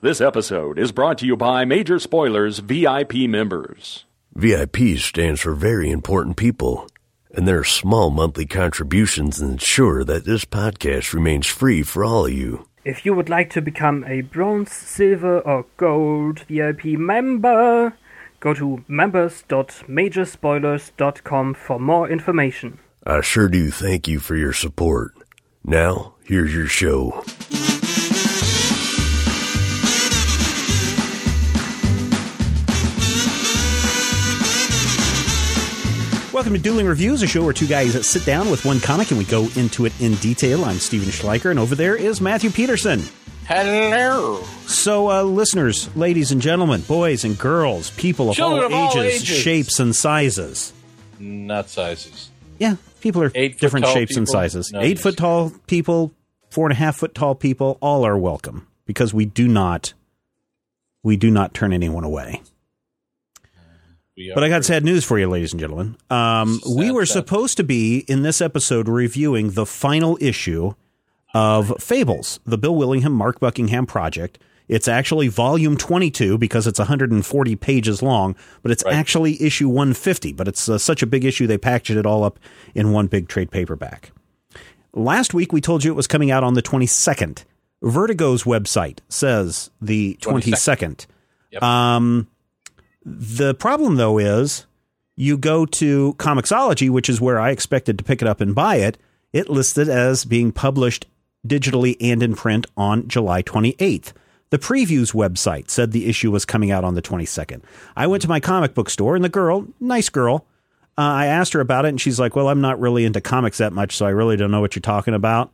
This episode is brought to you by Major Spoilers VIP members. VIP stands for Very Important People, and their small monthly contributions ensure that this podcast remains free for all of you. If you would like to become a bronze, silver, or gold VIP member, go to members.majorspoilers.com for more information. I sure do thank you for your support. Now, here's your show. Welcome to Dueling Reviews, a show where two guys sit down with one comic and we go into it in detail. I'm Steven Schleicher, and over there is Matthew Peterson. Hello. So, listeners, ladies and gentlemen, boys and girls, people of all ages, shapes, and sizes. Not sizes. Yeah, people are different shapes and sizes. No, 8 foot tall people, 4.5 foot tall people, all are welcome because we do not turn anyone away. But I got sad news for you, ladies and gentlemen. We were supposed to be, in this episode, reviewing the final issue of Fables, the Bill Willingham, Mark Buckingham project. It's actually volume 22 because it's 140 pages long, but it's actually issue 150. But it's such a big issue, they packaged it all up in one big trade paperback. Last week, we told you it was coming out on the 22nd. Vertigo's website says the 22nd. Yep. The problem, though, is you go to Comixology, which is where I expected to pick it up and buy it. It listed as being published digitally and in print on July 28th. The Previews website said the issue was coming out on the 22nd. I went to my comic book store, and the girl, nice girl, I asked her about it, and she's like, well, I'm not really into comics that much, so I really don't know what you're talking about.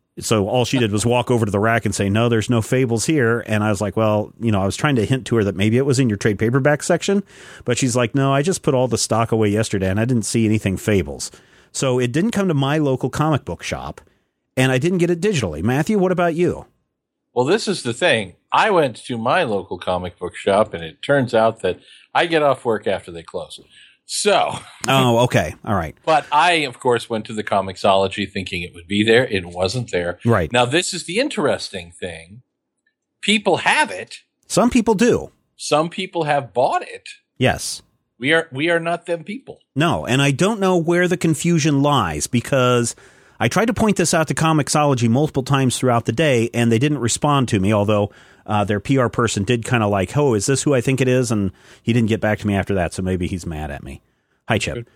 So all she did was walk over to the rack and say, no, there's no Fables here. And I was like, well, I was trying to hint to her that maybe it was in your trade paperback section. But she's like, no, I just put all the stock away yesterday and I didn't see anything Fables. So it didn't come to my local comic book shop and I didn't get it digitally. Matthew, what about you? Well, this is the thing. I went to my local comic book shop and it turns out that I get off work after they close. So. Oh, okay. All right. But I, of course, went to the Comixology thinking it would be there. It wasn't there. Right. Now, this is the interesting thing. People have it. Some people do. Some people have bought it. Yes. We are not them people. No, and I don't know where the confusion lies because I tried to point this out to Comixology multiple times throughout the day and they didn't respond to me, although their PR person did kind of like, oh, is this who I think it is? And he didn't get back to me after that, so maybe he's mad at me. Hi, Chip.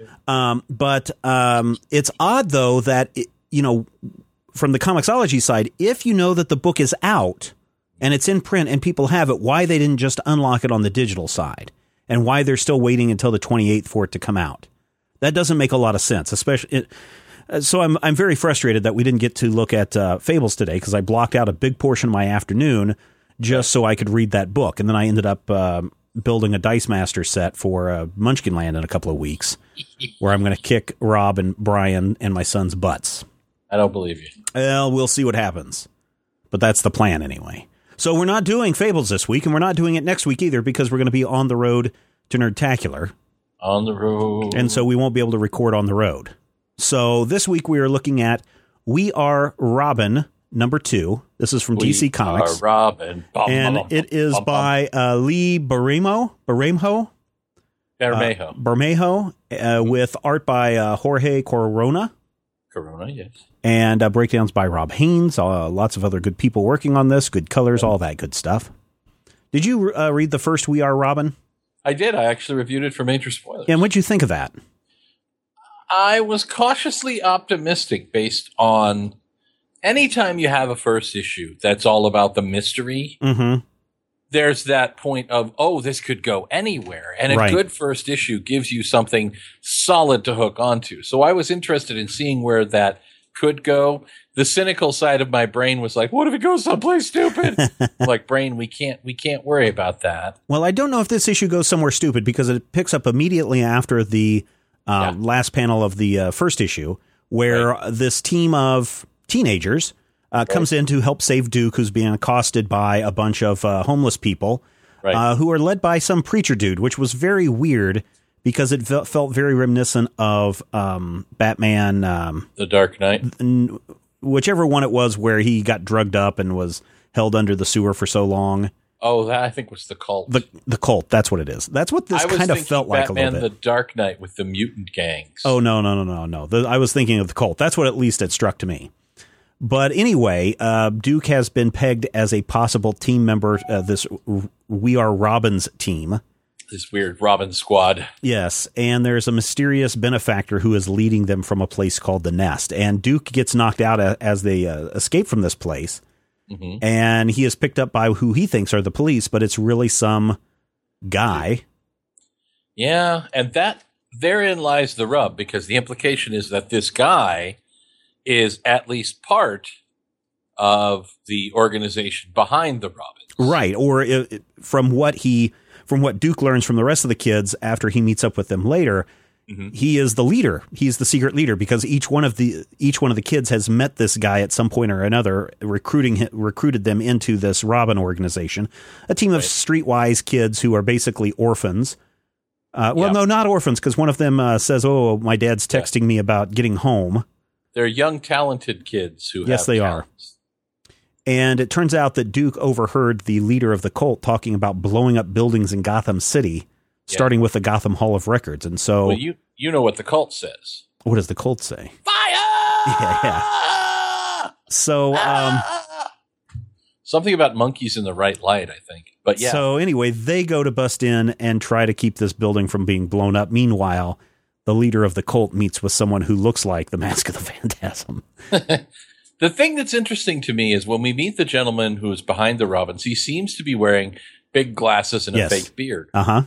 But it's odd, though, that, from the Comixology side, if you know that the book is out and it's in print and people have it, why they didn't just unlock it on the digital side and why they're still waiting until the 28th for it to come out. That doesn't make a lot of sense, especially. So I'm very frustrated that we didn't get to look at Fables today because I blocked out a big portion of my afternoon just so I could read that book. And then I ended up building a Dice Master set for Munchkin Land in a couple of weeks where I'm going to kick Rob and Brian and my son's butts. I don't believe you. Well, we'll see what happens. But that's the plan anyway. So we're not doing Fables this week, and we're not doing it next week either because we're going to be on the road to Nerdtacular. On the road. And so we won't be able to record on the road. So this week we are looking at We Are Robin number 2. This is from DC Comics. We Are Robin. And it is by Lee Bermejo, with art by Jorge Corona. Corona, yes. And breakdowns by Rob Haynes. Lots of other good people working on this. Good colors, all that good stuff. Did you read the first We Are Robin? I did. I actually reviewed it for Major Spoilers. And what'd you think of that? I was cautiously optimistic based on anytime you have a first issue that's all about the mystery, there's that point of, oh, this could go anywhere. And a good first issue gives you something solid to hook onto. So I was interested in seeing where that could go. The cynical side of my brain was like, what if it goes someplace stupid? Like, brain, we can't worry about that. Well, I don't know if this issue goes somewhere stupid because it picks up immediately after the last panel of the first issue, where this team of teenagers comes in to help save Duke, who's being accosted by a bunch of homeless people who are led by some preacher dude, which was very weird because it felt very reminiscent of Batman. The Dark Knight. Whichever one it was where he got drugged up and was held under the sewer for so long. Oh, that I think was the Cult. The Cult, that's what it is. That's what this kind of felt like Batman, a little bit. The Dark Knight with the mutant gangs. Oh, no. I was thinking of the Cult. That's what at least it struck to me. But anyway, Duke has been pegged as a possible team member, this We Are Robin's team. This weird Robin squad. Yes, and there's a mysterious benefactor who is leading them from a place called the Nest. And Duke gets knocked out as they escape from this place. Mm-hmm. And he is picked up by who he thinks are the police, but it's really some guy. Yeah, and therein lies the rub, because the implication is that this guy is at least part of the organization behind the Robins. Right, or from what Duke learns from the rest of the kids after he meets up with them later, he is the leader. He's the secret leader, because each one of the kids has met this guy at some point or another, recruited them into this Robin organization, a team of streetwise kids who are basically orphans. No, not orphans, because one of them says, "Oh, my dad's texting me about getting home." They're young, talented kids who yes, they talents. are. And it turns out that Duke overheard the leader of the cult talking about blowing up buildings in Gotham City, starting with the Gotham Hall of Records. And so, well, you know what the cult says. What does the cult say? Fire! Yeah. So, something about monkeys in the right light, I think. But yeah. So anyway, they go to bust in and try to keep this building from being blown up. Meanwhile, the leader of the cult meets with someone who looks like the Mask of the Phantasm. The thing that's interesting to me is when we meet the gentleman who's behind the Robins, he seems to be wearing big glasses and a fake beard. Uh-huh.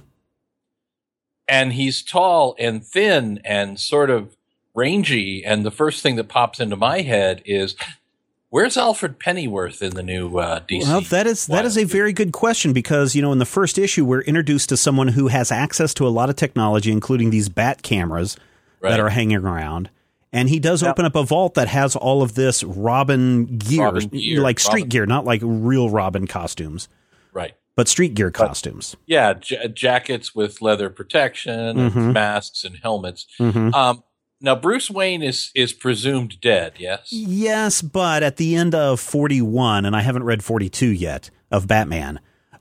And he's tall and thin and sort of rangy. And the first thing that pops into my head is, where's Alfred Pennyworth in the new DC? Well, that is a very good question, because, in the first issue, we're introduced to someone who has access to a lot of technology, including these bat cameras that are hanging around. And he does open up a vault that has all of this Robin gear, like street gear, not like real Robin costumes. Right. But street gear costumes. Yeah, jackets with leather protection, and masks and helmets. Mm-hmm. Now, Bruce Wayne is presumed dead, yes? Yes, but at the end of 41, and I haven't read 42 yet, of Batman,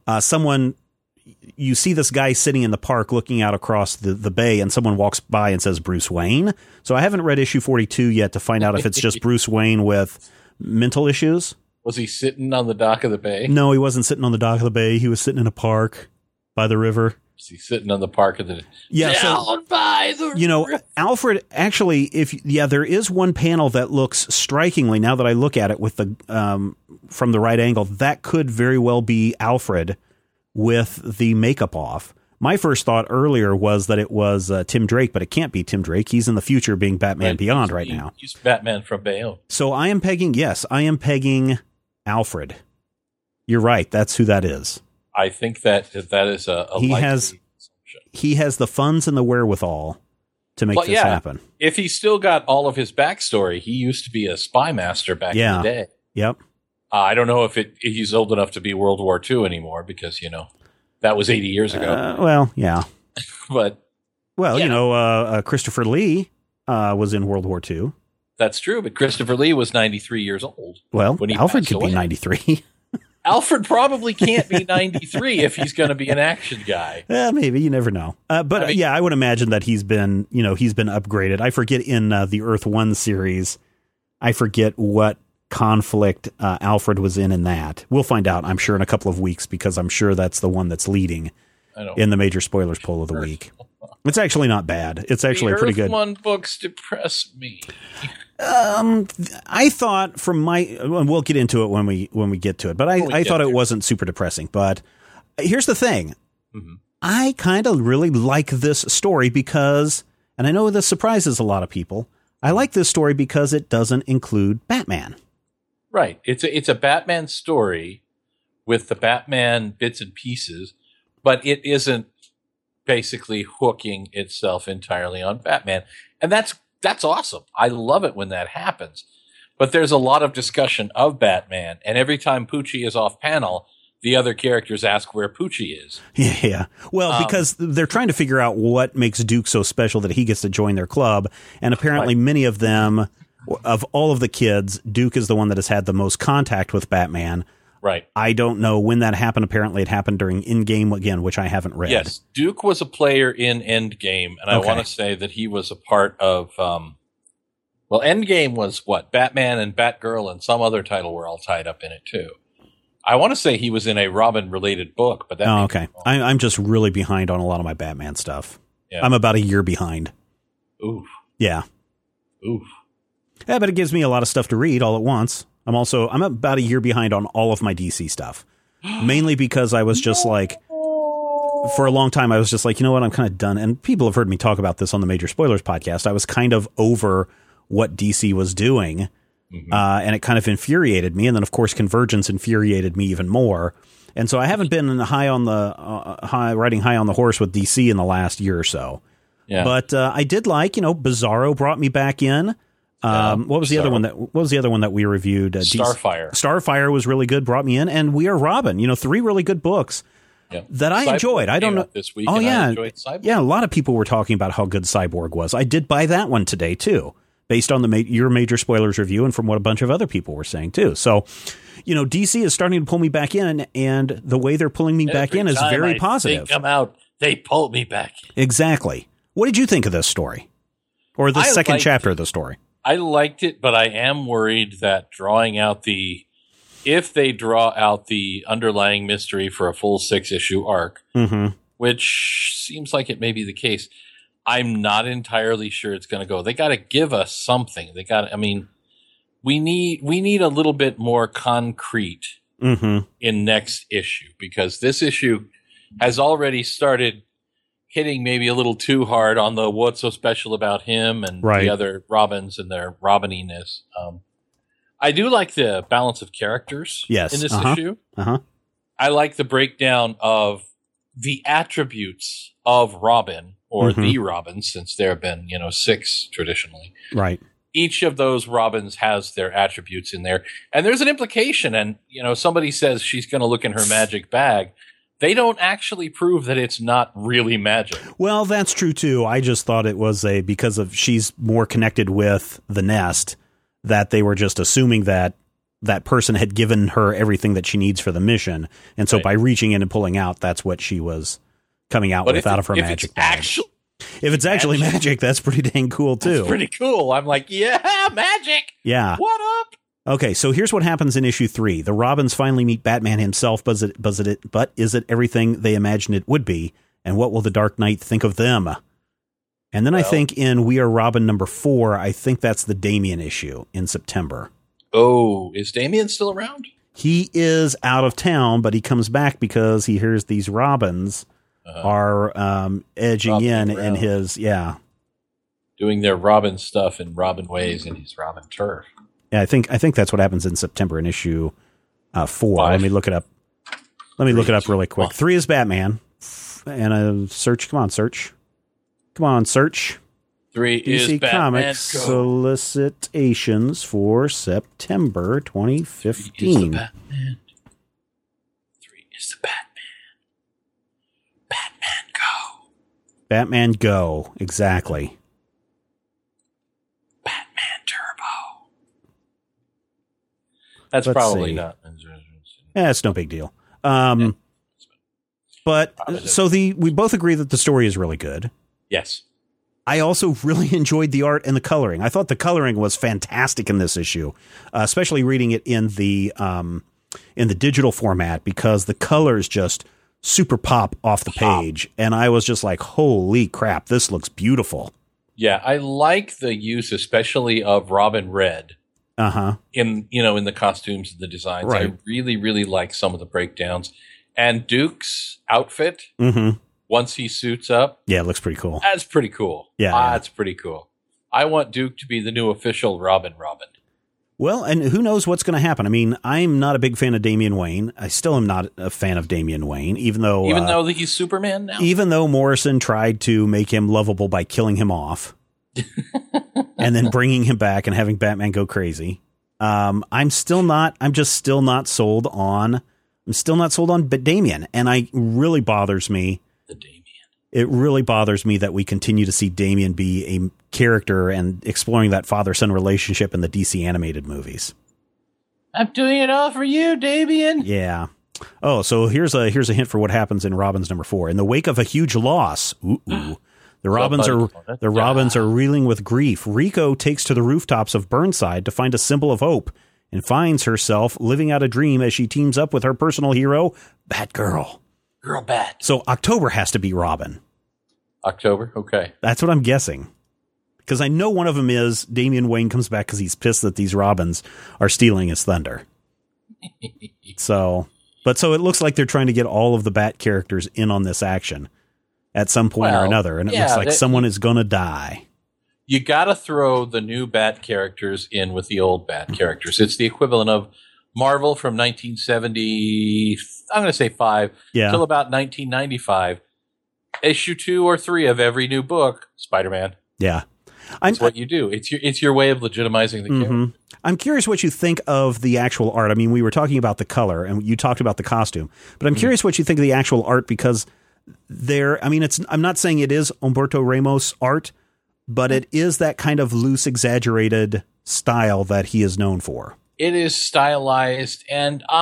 you see this guy sitting in the park looking out across the bay, and someone walks by and says, Bruce Wayne? So I haven't read issue 42 yet to find out if it's just Bruce Wayne with mental issues. Was he sitting on the dock of the bay? No, he wasn't sitting on the dock of the bay. He was sitting in a park by the river. Was he sitting on the park of the... Yeah, down by the river. Alfred, actually, there is one panel that looks strikingly, now that I look at it with the from the right angle, that could very well be Alfred with the makeup off. My first thought earlier was that it was Tim Drake, but it can't be Tim Drake. He's in the future being Batman Beyond right now. He's Batman from Bayonne. So I am pegging Alfred. You're right. That's who that is. I think that is a likely assumption. He has the funds and the wherewithal to make this happen. If he's still got all of his backstory, he used to be a spy master back in the day. Yep. I don't know if he's old enough to be World War II anymore, because, that was 80 years ago. Well, yeah. But, Christopher Lee was in World War II. That's true, but Christopher Lee was 93 years old. Well, when Alfred could be 93. Alfred probably can't be 93 if he's going to be an action guy. Maybe, you never know. I would imagine that he's been upgraded. I forget in the Earth 1 series, I forget what conflict Alfred was in that. We'll find out, I'm sure, in a couple of weeks, because I'm sure that's the one that's leading in the major spoilers poll of the week. It's actually not bad. It's actually pretty good. The Earth 1 books depress me. I thought we'll get into it when we get to it, but I thought it wasn't super depressing. But here's the thing. Mm-hmm. I kind of really like this story because, and I know this surprises a lot of people, I like this story because it doesn't include Batman. Right. It's a Batman story with the Batman bits and pieces, but it isn't basically hooking itself entirely on Batman. And that's awesome. I love it when that happens. But there's a lot of discussion of Batman, and every time Poochie is off panel, the other characters ask where Poochie is. Yeah. Well, because they're trying to figure out what makes Duke so special that he gets to join their club. And apparently many of them, of all of the kids, Duke is the one that has had the most contact with Batman. Right. I don't know when that happened. Apparently it happened during Endgame again, which I haven't read. Yes, Duke was a player in Endgame, and I want to say that he was a part of well, Endgame was what? Batman and Batgirl and some other title were all tied up in it too. I want to say he was in a Robin-related book, but that. Oh, okay. I'm just really behind on a lot of my Batman stuff. Yeah. I'm about a year behind. Oof. Yeah. Oof. Yeah, but it gives me a lot of stuff to read all at once. I'm about a year behind on all of my DC stuff, mainly because I was just like, for a long time, I was just like, you know what? I'm kind of done. And people have heard me talk about this on the Major Spoilers podcast. I was kind of over what DC was doing. And it kind of infuriated me. And then, of course, Convergence infuriated me even more. And so I haven't been riding high on the horse with DC in the last year or so. Yeah. But I did like, Bizarro brought me back in. What was the other one that we reviewed? Starfire. Starfire was really good, brought me in. And We Are Robin, 3 really good books that I enjoyed. I don't know this week. Oh, yeah. I enjoyed Cyborg. Yeah. A lot of people were talking about how good Cyborg was. I did buy that one today, too, based on your Major Spoilers review and from what a bunch of other people were saying, too. So, DC is starting to pull me back in, and the way they're pulling me back in is very positive. They come out, they pull me back. Exactly. What did you think of this story? Or the second chapter of the story? I liked it, but I am worried that if they draw out the underlying mystery for a full 6-issue arc, which seems like it may be the case, I'm not entirely sure it's going to go. They got to give us something. We need a little bit more concrete in next issue, because this issue has already started hitting maybe a little too hard on the what's so special about him and the other Robins and their Robininess. I do like the balance of characters in this issue. I like the breakdown of the attributes of Robin, or the Robins, since there have been, 6 traditionally. Right. Each of those Robins has their attributes in there. And there's an implication, and, somebody says she's going to look in her magic bag. They don't actually prove that it's not really magic. Well, that's true, too. I just thought it was because she's more connected with the Nest, that they were just assuming that that person had given her everything that she needs for the mission. And so by reaching in and pulling out, that's what she was coming out with out of her magic bag. If it's actually magic, that's pretty dang cool, too. That's pretty cool. I'm like, yeah, magic. Yeah. What up? Okay, so here's what happens in issue 3. The Robins finally meet Batman himself, but is it everything they imagined it would be? And what will the Dark Knight think of them? And then I think in We Are Robin number 4, I think that's the Damian issue in September. Oh, is Damian still around? He is out of town, but he comes back because he hears these Robins are edging in his, doing their Robin stuff in Robin ways in his Robin turf. Yeah, I think that's what happens in September in issue 4. 5. Let me look it up. Look it up really quick. 3 is Batman, and search. Come on, search. 3 is DC Batman. Comics solicitations for September 2015. 3 is the Batman. Batman Go. Batman Go, exactly. Batman Turbo. That's Let's probably see. not. Yeah, it's no big deal. But so we both agree that the story is really good. Yes. I also really enjoyed the art and the coloring. I thought the coloring was fantastic in this issue, especially reading it in the digital format, because the colors just super pop off the page. And I was just like, holy crap, this looks beautiful. Yeah, I like the use, especially of Robin Red. In the costumes and the designs. Right. I really, really like some of the breakdowns. And Duke's outfit, once he suits up. Yeah, it looks pretty cool. That's pretty cool. Yeah. That's pretty cool. I want Duke to be the new official Robin. Well, and who knows what's going to happen. I mean, I'm not a big fan of Damian Wayne. I still am not a fan of Damian Wayne, even though he's Superman now. Even though Morrison tried to make him lovable by killing him off and then bringing him back and having Batman go crazy. I'm just still not sold on Damian. And it really bothers me. It really bothers me that we continue to see Damian be a character and exploring that father-son relationship in the DC animated movies. I'm doing it all for you, Damian. Yeah. Oh, so here's a hint for what happens in Robins number 4. In the wake of a huge loss, the Robins are reeling with grief. Rico takes to the rooftops of Burnside to find a symbol of hope and finds herself living out a dream as she teams up with her personal hero, Batgirl. Girl Bat. So October has to be Robin. October? Okay. That's what I'm guessing. Because I know one of them is Damian Wayne comes back because he's pissed that these Robins are stealing his thunder. So it looks like they're trying to get all of the Bat characters in on this action at some point or another. And it looks like someone is going to die. You got to throw the new Bat characters in with the old Bat characters. It's the equivalent of Marvel from 1970, I'm going to say 5, till about 1995. Issue 2 or 3 of every new book, Spider-Man. Yeah. That's what you do. It's your way of legitimizing the character. I'm curious what you think of the actual art. I mean, we were talking about the color and you talked about the costume, but I'm curious what you think of the actual art because I'm not saying it is Humberto Ramos art, but it is that kind of loose, exaggerated style that he is known for. It is stylized, and the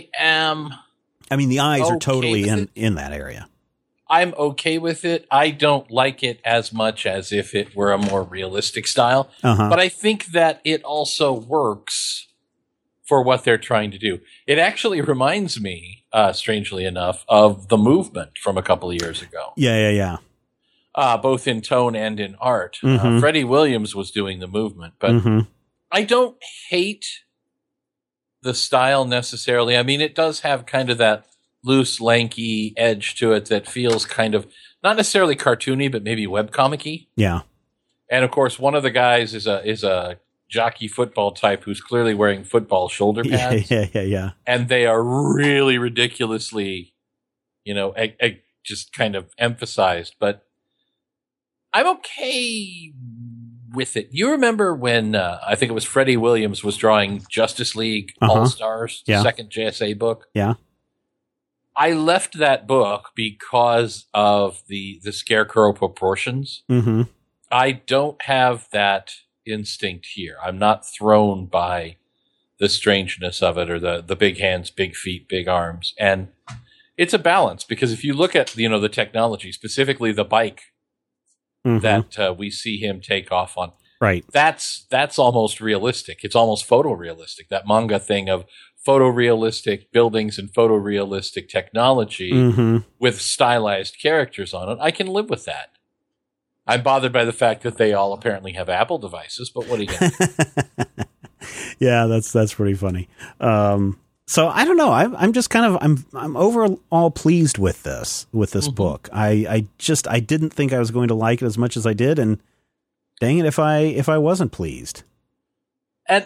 eyes are totally in that area. I'm okay with it. I don't like it as much as if it were a more realistic style. But I think that it also works for what they're trying to do. It actually reminds me, strangely enough, of The Movement from a couple of years ago. Yeah. Both in tone and in art. Freddie Williams was doing The Movement, but I don't hate the style necessarily. I mean, it does have kind of that loose, lanky edge to it that feels kind of not necessarily cartoony, but maybe webcomic-y. Yeah. And of course, one of the guys is a jockey football type who's clearly wearing football shoulder pads. Yeah. And they are really ridiculously, just kind of emphasized. But I'm okay with it. You remember when I think it was Freddie Williams was drawing Justice League All-Stars, the second JSA book? Yeah. I left that book because of the Scarecrow proportions. I don't have that instinct here. I'm not thrown by the strangeness of it or the big hands, big feet, big arms. And it's a balance because if you look at, the technology, specifically the bike that we see him take off on, right? That's almost realistic. It's almost photorealistic. That manga thing of photorealistic buildings and photorealistic technology with stylized characters on it. I can live with that. I'm bothered by the fact that they all apparently have Apple devices, but what are you going to do? Yeah, that's pretty funny. So I don't know. I'm just kind of I'm overall pleased with this book. I didn't think I was going to like it as much as I did, and dang it if I wasn't pleased. And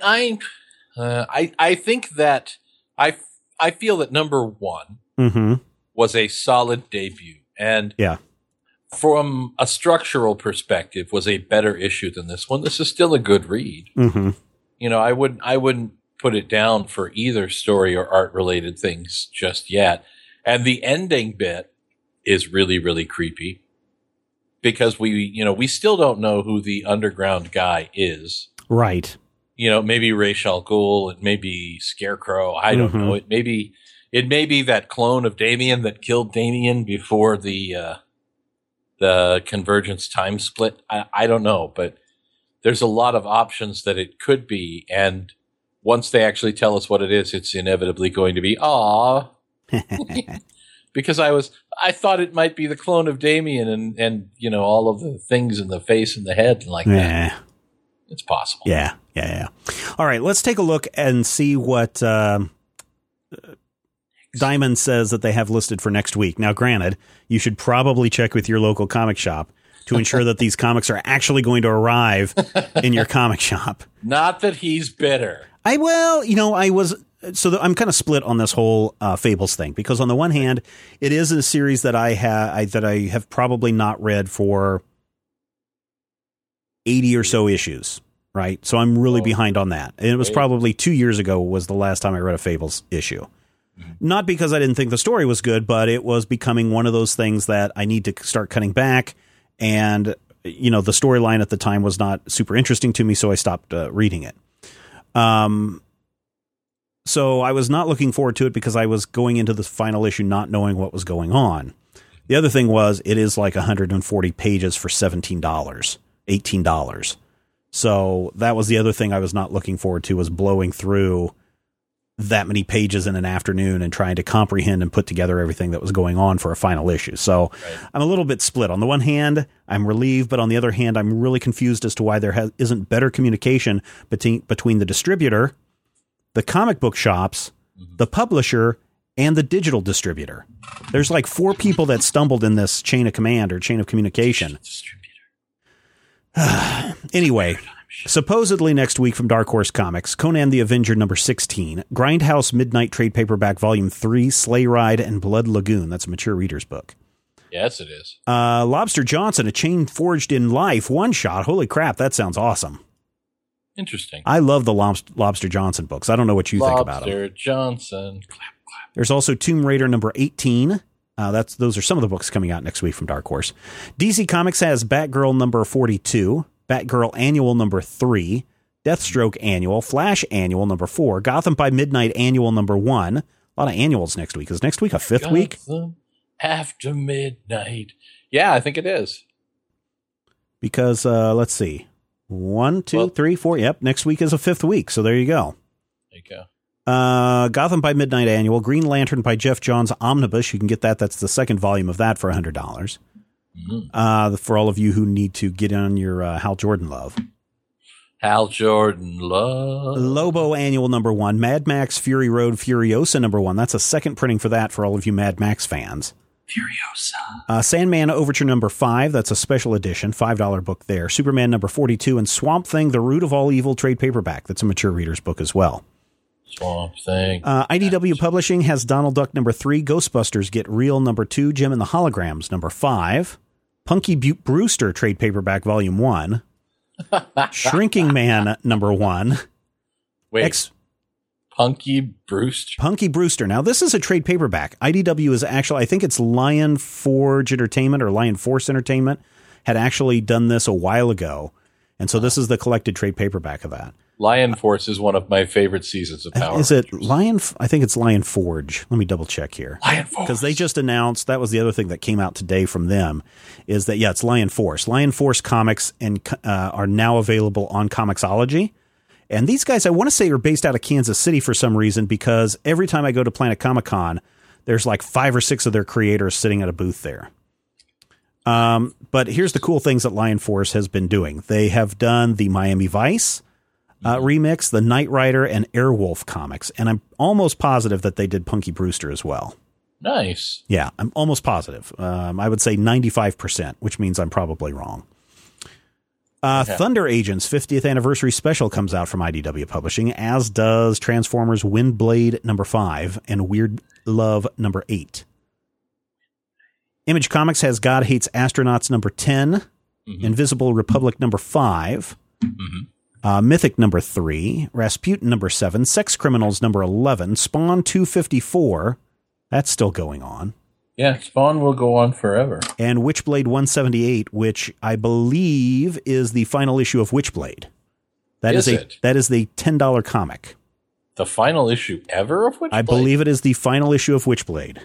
I think that I feel that number 1 was a solid debut, and from a structural perspective was a better issue than this one. This is still a good read. I wouldn't put it down for either story or art related things just yet. And the ending bit is really, really creepy because we still don't know who the underground guy is. Right. Maybe Ra's al Ghul, it may be Scarecrow. I don't know. It may be that clone of Damian that killed Damian before the Convergence time split. I don't know, but there's a lot of options that it could be. And once they actually tell us what it is, it's inevitably going to be, aw. Because I thought it might be the clone of Damian and all of the things in the face and the head and like that. It's possible. Yeah. All right, let's take a look and see what Diamond says that they have listed for next week. Now, granted, you should probably check with your local comic shop to ensure that these comics are actually going to arrive in your comic shop. Not that he's bitter. I'm kind of split on this whole Fables thing because on the one hand, it is a series that I have probably not read for 80 or so issues, right? So I'm really behind on that. And it was probably 2 years ago was the last time I read a Fables issue. Not because I didn't think the story was good, but it was becoming one of those things that I need to start cutting back. And, the storyline at the time was not super interesting to me, so I stopped reading it. So I was not looking forward to it because I was going into the final issue not knowing what was going on. The other thing was it is like 140 pages for $17, $18. So that was the other thing I was not looking forward to, was blowing through that many pages in an afternoon and trying to comprehend and put together everything that was going on for a final issue. So I'm a little bit split. On the one hand, I'm relieved, but on the other hand, I'm really confused as to why there isn't better communication between the distributor, the comic book shops, the publisher, and the digital distributor. There's like 4 people that stumbled in this chain of command or chain of communication. Anyway, supposedly next week from Dark Horse Comics, Conan the Avenger number 16, Grindhouse Midnight Trade Paperback Volume 3, Sleigh Ride, and Blood Lagoon. That's a mature reader's book. Yes, it is. Lobster Johnson, A Chain Forged in Life, one-shot. Holy crap, that sounds awesome. Interesting. I love the Lobster Johnson books. I don't know what you think about them. Lobster Johnson. Clap, clap. There's also Tomb Raider number 18. Those are some of the books coming out next week from Dark Horse. DC Comics has Batgirl number 42, Batgirl Annual number 3, Deathstroke Annual, Flash Annual number 4, Gotham by Midnight Annual number 1. A lot of annuals next week. Is next week a 5th week? After midnight. Yeah, I think it is. Because, let's see. 1, 2, 3, 4. Yep, next week is a 5th week. So there you go. There you go. Gotham by Midnight Annual, Green Lantern by Jeff Johns Omnibus. You can get that. That's the second volume of that for $100. Mm-hmm. For all of you who need to get on your Hal Jordan love. Hal Jordan love. Lobo Annual number 1, Mad Max Fury Road Furiosa number 1. That's a second printing for that for all of you Mad Max fans. Furiosa. Sandman Overture number 5. That's a special edition, $5 book there. Superman number 42, and Swamp Thing, The Root of All Evil trade paperback. That's a mature reader's book as well. Swamp Thing. IDW Publishing has Donald Duck number 3, Ghostbusters Get Real number 2, Jim and the Holograms number 5, Punky Brewster trade paperback volume 1, Shrinking Man number 1. Wait. Punky Brewster. Punky Brewster. Now, this is a trade paperback. IDW is actually, I think it's Lion Forge Entertainment or Lion Force Entertainment had actually done this a while ago. And so this is the collected trade paperback of that. Lion Force is one of my favorite seasons of Power Is it Lion? I think it's Lion Forge. Let me double check here. Lion Force. Because they just announced, that was the other thing that came out today from them, is that, yeah, it's Lion Force. Lion Force comics are now available on Comixology. And these guys, I want to say, are based out of Kansas City for some reason, because every time I go to Planet Comic-Con, there's like 5 or 6 of their creators sitting at a booth there. But here's the cool things that Lion Force has been doing. They have done the Miami Vice remix, the Knight Rider, and Airwolf comics. And I'm almost positive that they did Punky Brewster as well. Nice. Yeah, I'm almost positive. I would say 95%, which means I'm probably wrong. Thunder Agents 50th Anniversary Special comes out from IDW Publishing, as does Transformers Windblade number 5 and Weird Love number 8. Image Comics has God Hates Astronauts number 10, Invisible Republic number 5, Mythic number 3, Rasputin number 7, Sex Criminals number 11, Spawn 254, that's still going on. Yeah, Spawn will go on forever. And Witchblade 178, which I believe is the final issue of Witchblade. That is the $10 comic. The final issue ever of Witchblade? I believe it is the final issue of Witchblade.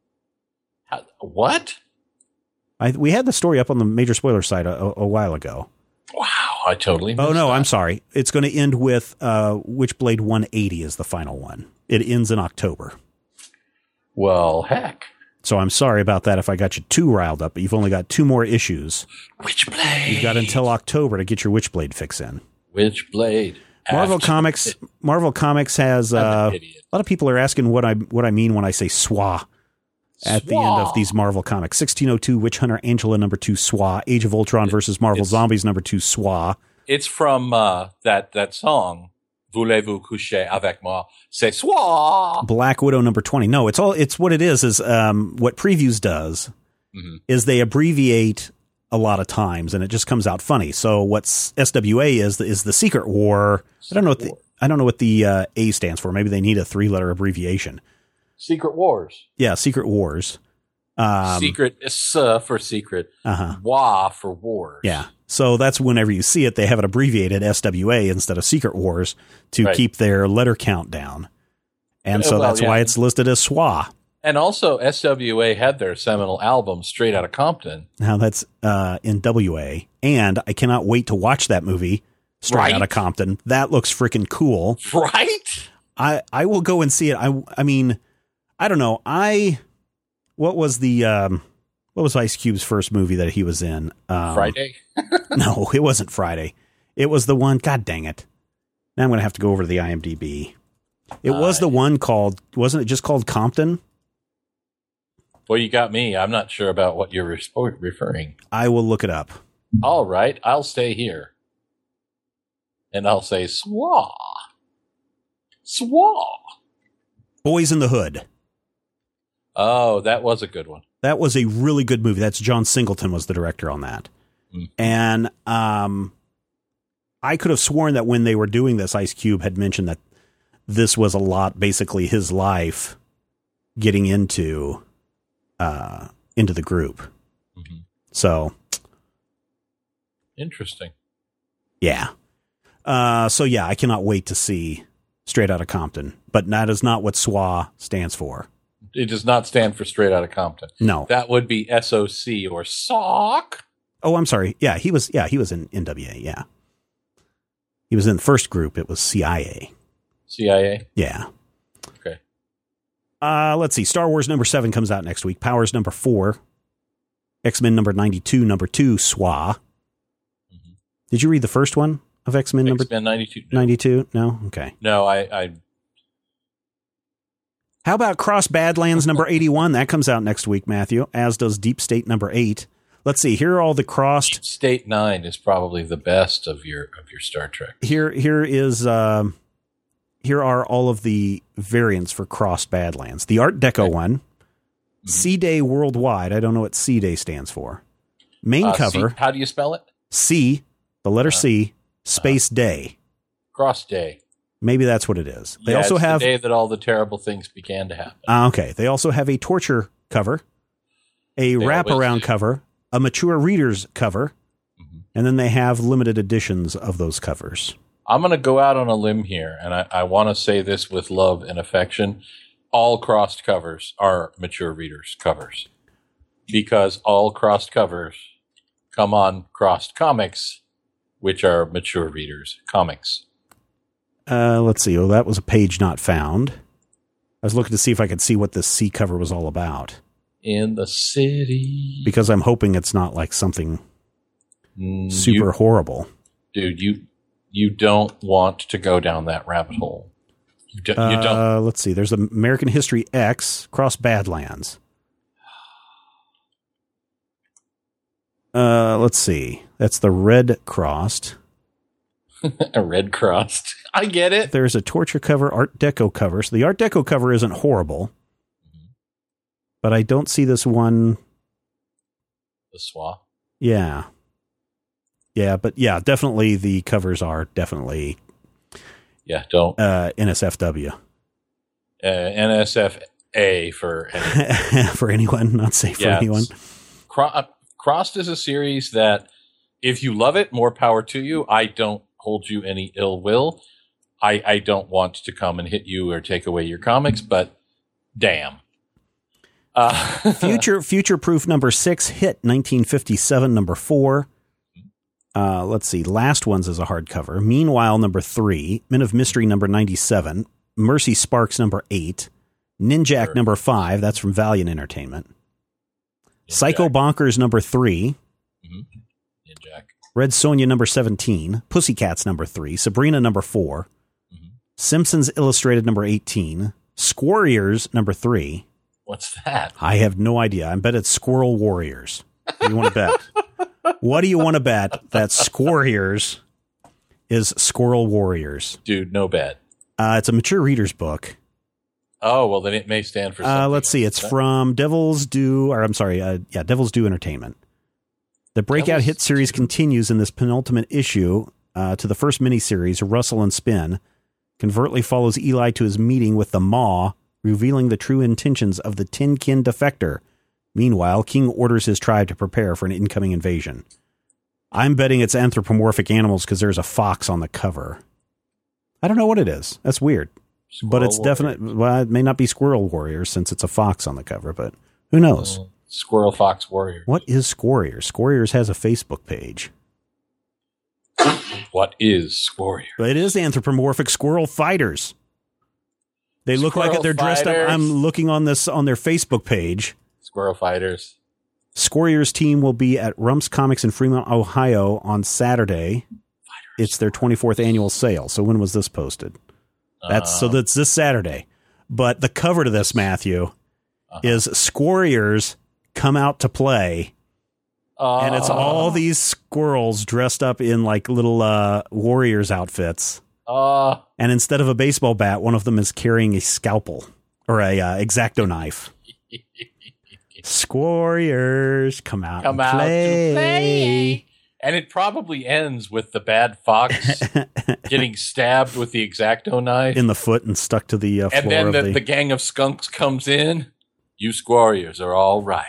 What? We had the story up on the Major Spoiler site a while ago. Wow, I totally missed that. I'm sorry. It's going to end with Witchblade 180 is the final one. It ends in October. Well, heck. So I'm sorry about that if I got you too riled up, but you've only got 2 more issues. Witchblade. You've got until October to get your Witchblade fix in. Witchblade. Marvel Comics has a lot of people are asking what I mean when I say SWA at the end of these Marvel Comics. 1602 Witch Hunter Angela number 2 SWA, Age of Ultron versus Marvel Zombies number 2 SWA. It's from that song. Voulez-vous coucher avec moi? C'est soir. Black Widow number 20. No, it's what it is what Previews does is they abbreviate a lot of times and it just comes out funny. So what's SWA is the Secret War. I don't know what the A stands for. Maybe they need a 3-letter abbreviation. Secret Wars. Yeah, Secret Wars. Secret is for secret. Wa for wars. Yeah. So that's whenever you see it, they have it abbreviated SWA instead of Secret Wars to keep their letter count down. And so that's why it's listed as SWA. And also, SWA had their seminal album, Straight Outta Compton. Now that's in WA. And I cannot wait to watch that movie, Straight Outta Compton. That looks freaking cool. Right? I will go and see it. I mean, I don't know. What was Ice Cube's first movie that he was in? Friday? No, it wasn't Friday. It was the one, God dang it. Now I'm going to have to go over to the IMDb. It was the one called, wasn't it just called Compton? Well, you got me. I'm not sure about what you're referring. I will look it up. All right. I'll stay here. And I'll say SWA. SWA. Boys in the Hood. Oh, that was a good one. That was a really good movie. That's John Singleton was the director on that. And I could have sworn that when they were doing this, Ice Cube had mentioned that this was a lot, basically his life getting into the group. Mm-hmm. So interesting. Yeah. So yeah, I cannot wait to see Straight Outta Compton, but that is not what SWA stands for. It does not stand for Straight Outta Compton. No. That would be SOC or SOC. Oh, I'm sorry. Yeah, he was in NWA. Yeah. He was in the first group. It was CIA. CIA? Yeah. Okay. Let's see. Star Wars number 7 comes out next week. Powers number 4. X-Men number 92, number 2, SWA. Mm-hmm. Did you read the first one of X-Men number 92? 92? No? Okay. No, I How about Cross Badlands number 81? That comes out next week, Matthew, as does Deep State number 8. Let's see. Here are all the crossed. Deep State 9 is probably the best of your Star Trek. Here are all of the variants for Crossed Badlands. The Art Deco one. Mm-hmm. C-Day Worldwide. I don't know what C-Day stands for. Main cover. How do you spell it? C, the letter C, space day. Cross Day. Maybe that's what it is. They also have the day that all the terrible things began to happen. Okay. They also have a torture cover, a wraparound cover, a mature reader's cover, and then they have limited editions of those covers. I'm going to go out on a limb here, and I want to say this with love and affection. All crossed covers are mature readers' covers, because all crossed covers come on Crossed Comics, which are mature readers' comics. Let's see. Oh, that was a page not found. I was looking to see if I could see what this C cover was all about. In the city. Because I'm hoping it's not like something super horrible. Dude, you don't want to go down that rabbit hole. You don't. Let's see. There's American History X, Cross Badlands. Let's see. That's the Red Crossed. A Red Crossed. I get it. There's a torture cover, Art Deco cover. So the Art Deco cover isn't horrible. But I don't see this one. The SWA? Yeah. Yeah, but yeah, definitely the covers are definitely. Yeah, don't. NSFW. NSFA for anyone. For anyone, not safe for anyone. Crossed is a series that if you love it, more power to you. I don't hold you any ill will. I don't want to come and hit you or take away your comics, but damn. Future Proof number 6 hit 1957 number 4. Let's see. Last Ones is a hardcover. Meanwhile number 3. Men of Mystery number 97. Mercy Sparks number 8. Ninjak number 5. That's from Valiant Entertainment. Ninjak. Psycho Bonkers number 3. Mm-hmm. Ninjak. Red Sonja number 17. Pussycats number 3. Sabrina number 4. Mm-hmm. Simpsons Illustrated number 18. Squarriors number 3. What's that? I have no idea. I bet it's Squirrel Warriors. What do you want to bet? What do you want to bet that Squarriors is Squirrel Warriors? Dude, no bet. It's a mature reader's book. Oh, well, then it may stand for something. Let's see. It's from Devil's Due Entertainment. The breakout hit series continues in this penultimate issue to the first miniseries, Rustle and Spin. Covertly follows Eli to his meeting with the Maw, revealing the true intentions of the Tin-Kin defector. Meanwhile, King orders his tribe to prepare for an incoming invasion. I'm betting it's anthropomorphic animals because there's a fox on the cover. I don't know what it is. That's weird. But it's definitely, well, it may not be Squirrel Warriors since it's a fox on the cover, but who knows? Squirrel Fox Warrior. What is Squarriors? Squarriors has a Facebook page. What is Squarrior? It is anthropomorphic squirrel fighters. They look like they're dressed up. I'm looking on their Facebook page. Squirrel Fighters. Squarriors team will be at Rumps Comics in Fremont, Ohio on Saturday. It's their 24th annual sale. So when was this posted? That's this Saturday. But the cover to this, Matthew, is Squarriors come out to play. And it's all these squirrels dressed up in like little warriors outfits. And instead of a baseball bat, one of them is carrying a scalpel or a X-Acto knife. Squarriors come out to play. And it probably ends with the bad fox getting stabbed with the X-Acto knife in the foot and stuck to the floor. And then the gang of skunks comes in. You Squarriors are all right.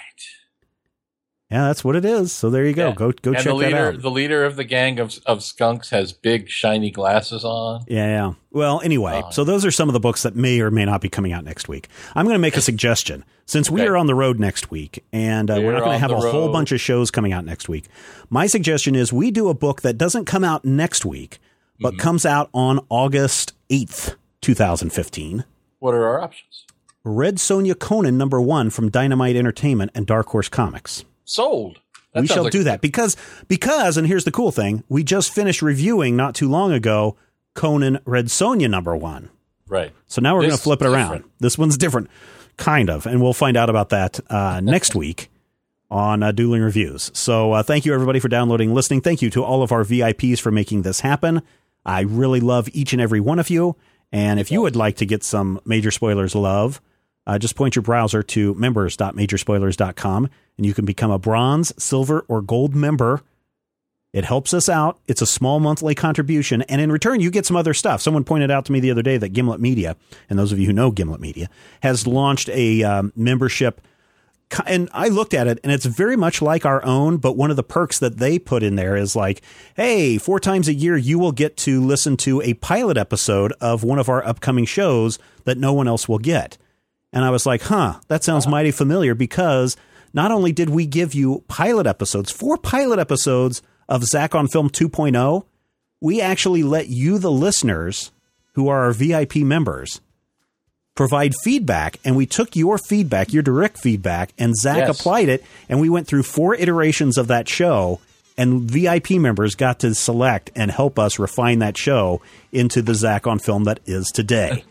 Yeah, that's what it is. So there you go. Yeah. Go check that out. The leader of the gang of skunks has big shiny glasses on. Yeah. Well, anyway, so those are some of the books that may or may not be coming out next week. I'm going to make a suggestion. Since we are on the road next week, and we're not going to have a whole bunch of shows coming out next week, my suggestion is we do a book that doesn't come out next week, but comes out on August 8th, 2015. What are our options? Red Sonja Conan #1 from Dynamite Entertainment and Dark Horse Comics. Sold. We shall do that because, and here's the cool thing, we just finished reviewing not too long ago Conan Red Sonja #1. Right. So now we're going to flip it around. This one's different, kind of, and we'll find out about that next week on Dueling Reviews. So thank you, everybody, for downloading and listening. Thank you to all of our VIPs for making this happen. I really love each and every one of you. And if you would like to get some Major Spoilers love, just point your browser to members.majorspoilers.com and you can become a bronze, silver, or gold member. It helps us out. It's a small monthly contribution. And in return, you get some other stuff. Someone pointed out to me the other day that Gimlet Media, and those of you who know Gimlet Media, has launched a membership. And I looked at it, and it's very much like our own, but one of the perks that they put in there is like, hey, 4 times a year, you will get to listen to a pilot episode of one of our upcoming shows that no one else will get. And I was like, that sounds mighty familiar, because not only did we give you pilot episodes, 4 pilot episodes of Zach on Film 2.0, we actually let you, the listeners, who are our VIP members, provide feedback. And we took your feedback, your direct feedback, and Zach applied it. And we went through 4 iterations of that show. And VIP members got to select and help us refine that show into the Zach on Film that is today.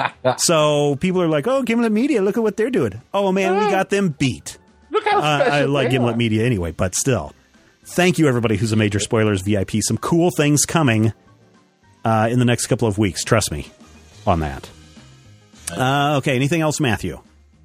So people are like, oh, Gimlet Media, look at what they're doing. Oh, man, we got them beat. Look how special I like Gimlet Media anyway, but still. Thank you, everybody who's a Major Spoilers VIP. Some cool things coming in the next couple of weeks. Trust me on that. Okay, anything else, Matthew?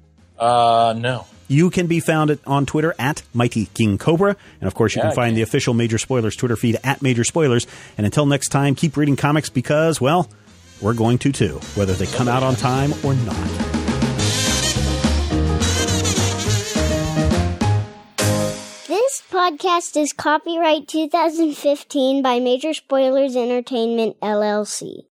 No. You can be found on Twitter at Mighty King Cobra. And, of course, you can find the official Major Spoilers Twitter feed at Major Spoilers. And until next time, keep reading comics because, well, we're going to too, whether they come out on time or not. This podcast is copyright 2015 by Major Spoilers Entertainment, LLC.